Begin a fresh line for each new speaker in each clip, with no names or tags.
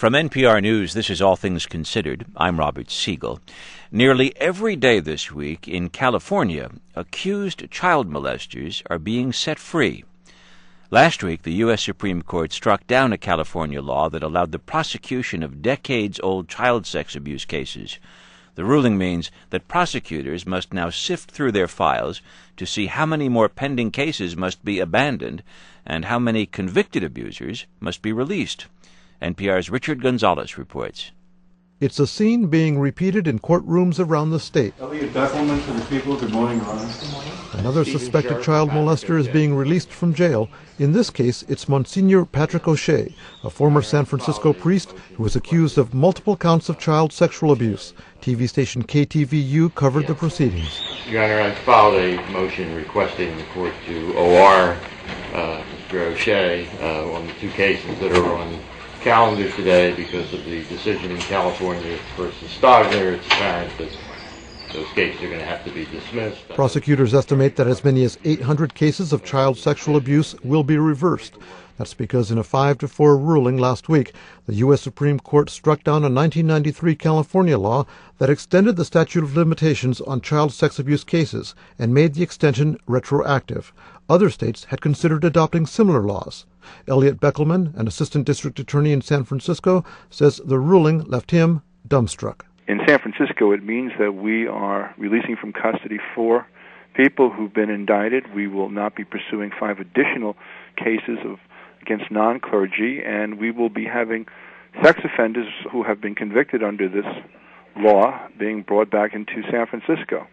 From NPR News, this is All Things Considered. I'm Robert Siegel. Nearly every day this week in California, accused child molesters are being set free. Last week, the U.S. Supreme Court struck down a California law that allowed the prosecution of decades-old child sex abuse cases. The ruling means that prosecutors must now sift through their files to see how many more pending cases must be abandoned and how many convicted abusers must be released. NPR's Richard Gonzalez reports.
It's a scene being repeated in courtrooms around the state.
Elliot Beckelman for the people. Good morning, Your Honor. Good morning.
Another suspected child molester is being released from jail. In this case, it's Monsignor Patrick O'Shea, a former San Francisco priest who was accused of multiple counts of child sexual abuse. TV station KTVU covered the proceedings.
Your Honor, I filed a motion requesting the court to OR Mr. O'Shea on the two cases that are on calendar today because of the decision in California versus Stogner. It's apparent that those cases are going to have to be dismissed.
Prosecutors estimate that as many as 800 cases of child sexual abuse will be reversed. That's because in a 5-4 ruling last week, the U.S. Supreme Court struck down a 1993 California law that extended the statute of limitations on child sex abuse cases and made the extension retroactive. Other states had considered adopting similar laws. Elliot Beckelman, an assistant district attorney in San Francisco, says the ruling left him dumbstruck.
In San Francisco, it means that we are releasing from custody 4 people who've been indicted. We will not be pursuing 5 additional cases against non-clergy, and we will be having sex offenders who have been convicted under this law being brought back into San Francisco.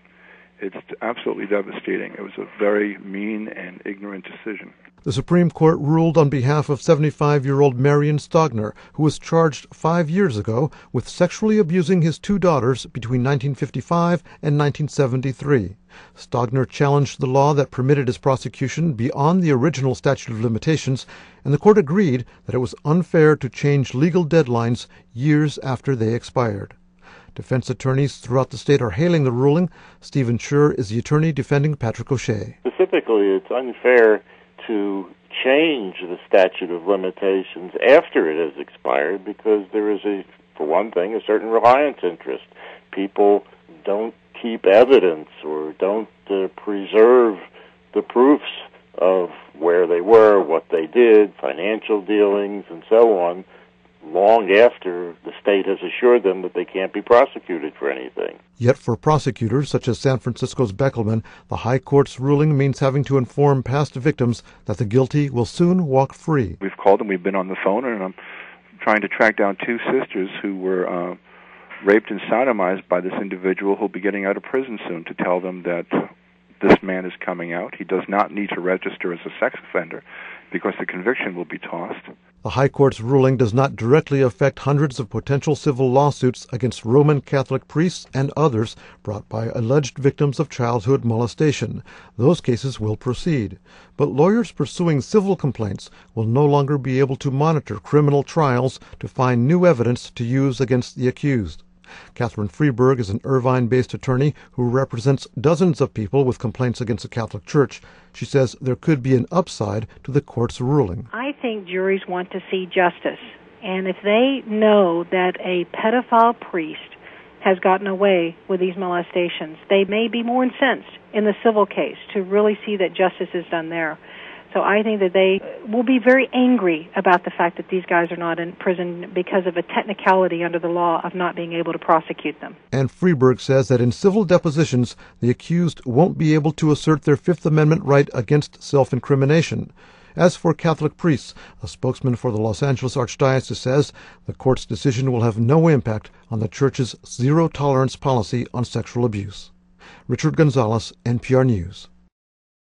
It's absolutely devastating. It was a very mean and ignorant decision.
The Supreme Court ruled on behalf of 75-year-old Marion Stogner, who was charged 5 years ago with sexually abusing his 2 daughters between 1955 and 1973. Stogner challenged the law that permitted his prosecution beyond the original statute of limitations, and the court agreed that it was unfair to change legal deadlines years after they expired. Defense attorneys throughout the state are hailing the ruling. Stephen Schur is the attorney defending Patrick O'Shea.
Specifically, it's unfair to change the statute of limitations after it has expired because there is, for one thing, a certain reliance interest. People don't keep evidence or don't preserve the proofs of where they were, what they did, financial dealings, and so on, long after the state has assured them that they can't be prosecuted for anything.
Yet for prosecutors, such as San Francisco's Beckelman, the High Court's ruling means having to inform past victims that the guilty will soon walk free.
We've called them, we've been on the phone, and I'm trying to track down 2 sisters who were raped and sodomized by this individual who'll be getting out of prison soon to tell them that this man is coming out. He does not need to register as a sex offender because the conviction will be tossed.
The High Court's ruling does not directly affect hundreds of potential civil lawsuits against Roman Catholic priests and others brought by alleged victims of childhood molestation. Those cases will proceed. But lawyers pursuing civil complaints will no longer be able to monitor criminal trials to find new evidence to use against the accused. Catherine Freeberg is an Irvine-based attorney who represents dozens of people with complaints against the Catholic Church. She says there could be an upside to the court's ruling.
I think juries want to see justice. And if they know that a pedophile priest has gotten away with these molestations, they may be more incensed in the civil case to really see that justice is done there. So I think that they will be very angry about the fact that these guys are not in prison because of a technicality under the law of not being able to prosecute them. And
Freeberg says that in civil depositions, the accused won't be able to assert their Fifth Amendment right against self-incrimination. As for Catholic priests, a spokesman for the Los Angeles Archdiocese says the court's decision will have no impact on the Church's zero-tolerance policy on sexual abuse. Richard Gonzalez, NPR News.